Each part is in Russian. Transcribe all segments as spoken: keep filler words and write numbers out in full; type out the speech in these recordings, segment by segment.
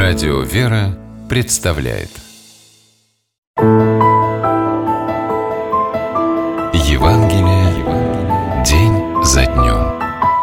Радио «Вера» представляет Евангелие день за днем.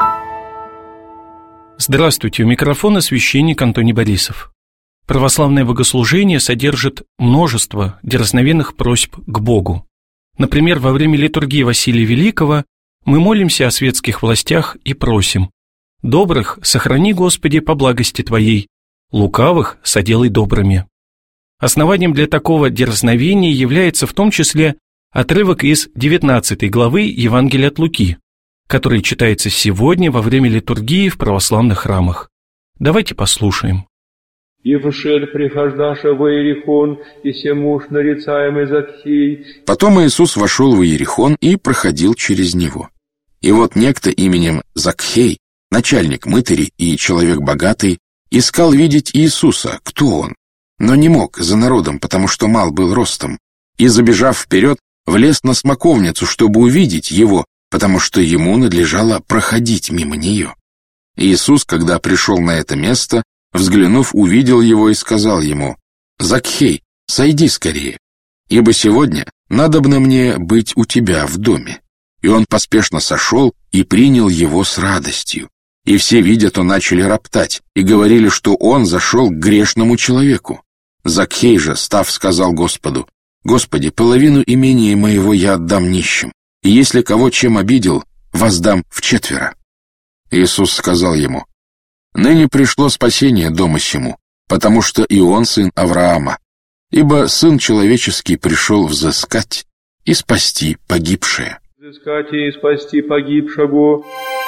Здравствуйте, у микрофона священник Антоний Борисов. Православное богослужение содержит множество дерзновенных просьб к Богу. Например, во время литургии Василия Великого мы молимся о светских властях и просим: «Добрых сохрани, Господи, по благости Твоей, лукавых соделай добрыми». Основанием для такого дерзновения является в том числе отрывок из девятнадцатой главы Евангелия от Луки, который читается сегодня во время литургии в православных храмах. Давайте послушаем. «И вошел прихождаша во Иерихон, и се муж, нарицаемый Закхей». Потом Иисус вошел в Иерихон и проходил через него. И вот некто именем Закхей, начальник мытарей и человек богатый, искал видеть Иисуса, кто он, но не мог за народом, потому что мал был ростом, и, забежав вперед, влез на смоковницу, чтобы увидеть его, потому что ему надлежало проходить мимо нее. Иисус, когда пришел на это место, взглянув, увидел его и сказал ему: «Закхей, сойди скорее, ибо сегодня надобно мне быть у тебя в доме». И он поспешно сошел и принял его с радостью. И все, видя то, начали роптать и говорили, что он зашел к грешному человеку. Закхей же, став, сказал Господу: «Господи, половину имения моего я отдам нищим, и если кого чем обидел, воздам вчетверо». Иисус сказал ему: «Ныне пришло спасение дому сему, потому что и он сын Авраама, ибо Сын Человеческий пришел взыскать и спасти погибшее». «Взыскать и спасти погибшего».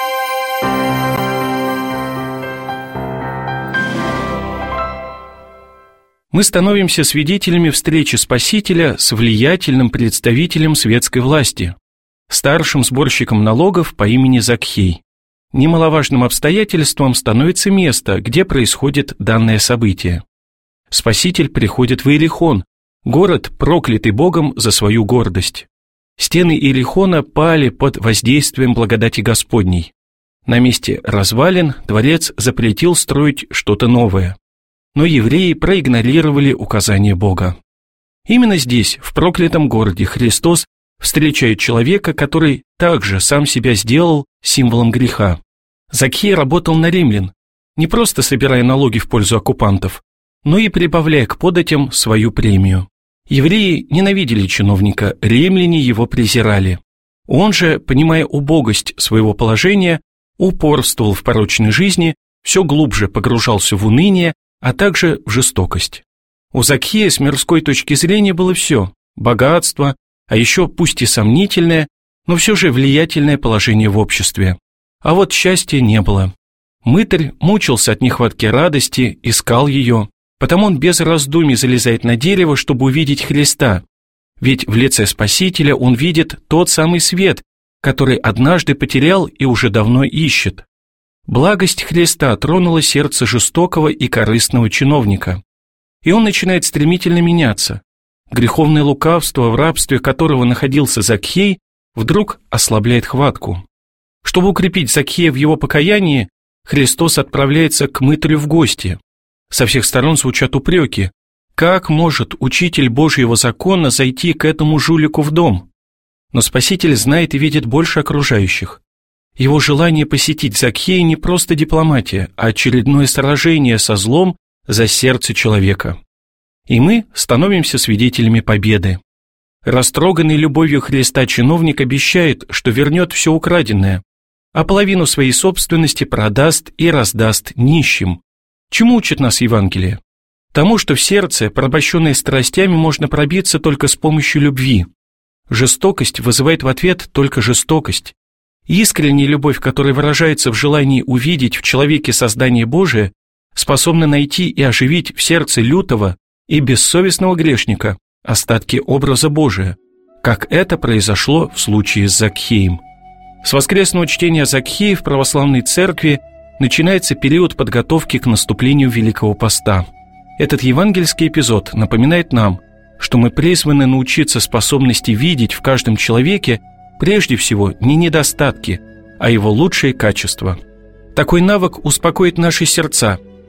Мы становимся свидетелями встречи Спасителя с влиятельным представителем светской власти, старшим сборщиком налогов по имени Закхей. Немаловажным обстоятельством становится место, где происходит данное событие. Спаситель приходит в Иерихон, город, проклятый Богом за свою гордость. Стены Иерихона пали под воздействием благодати Господней. На месте развалин дворец запретил строить что-то новое. Но евреи проигнорировали указания Бога. Именно здесь, в проклятом городе, Христос встречает человека, который также сам себя сделал символом греха. Закхей работал на римлян, не просто собирая налоги в пользу оккупантов, но и прибавляя к податям свою премию. Евреи ненавидели чиновника, римляне его презирали. Он же, понимая убогость своего положения, упорствовал в порочной жизни, все глубже погружался в уныние, а также в жестокость. У Закхея с мирской точки зрения было все – богатство, а еще пусть и сомнительное, но все же влиятельное положение в обществе. А вот счастья не было. Мытарь мучился от нехватки радости, искал ее, потому он без раздумий залезает на дерево, чтобы увидеть Христа, ведь в лице Спасителя он видит тот самый свет, который однажды потерял и уже давно ищет. Благость Христа тронула сердце жестокого и корыстного чиновника, и он начинает стремительно меняться. Греховное лукавство, в рабстве которого находился Закхей, вдруг ослабляет хватку. Чтобы укрепить Закхея в его покаянии, Христос отправляется к мытарю в гости. Со всех сторон звучат упреки. Как может учитель Божьего закона зайти к этому жулику в дом? Но Спаситель знает и видит больше окружающих. Его желание посетить Закхея не просто дипломатия, а очередное сражение со злом за сердце человека. И мы становимся свидетелями победы. Растроганный любовью Христа чиновник обещает, что вернет все украденное, а половину своей собственности продаст и раздаст нищим. Чему учит нас Евангелие? Тому, что в сердце, порабощенное страстями, можно пробиться только с помощью любви. Жестокость вызывает в ответ только жестокость. Искренняя любовь, которая выражается в желании увидеть в человеке создание Божие, способна найти и оживить в сердце лютого и бессовестного грешника остатки образа Божия, как это произошло в случае с Закхеем. С воскресного чтения Закхея в православной церкви начинается период подготовки к наступлению Великого Поста. Этот евангельский эпизод напоминает нам, что мы призваны научиться способности видеть в каждом человеке прежде всего не недостатки, а его лучшие качества. Такой навык успокоит наши сердца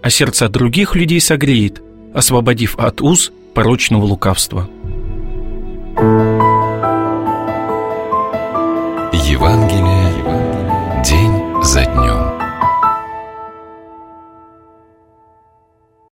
а сердца других людей согреет, освободив от уз порочного лукавства. Евангелие день за днем.